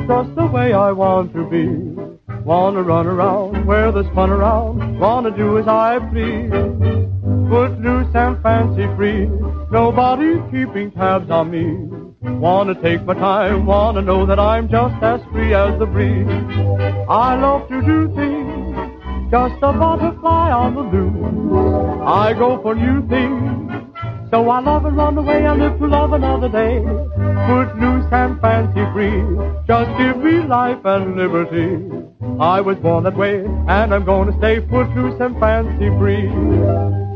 just the way I want to be. Wanna run around where there's fun around, wanna do as I please. Footloose and fancy free, nobody keeping tabs on me. Wanna take my time, wanna know that I'm just as free as the breeze. I love to do things, just a butterfly on the loose. I go for new things, so I love and run away and live to love another day. Footloose and fancy free, just give me life and liberty. I was born that way, and I'm gonna stay footloose and fancy free.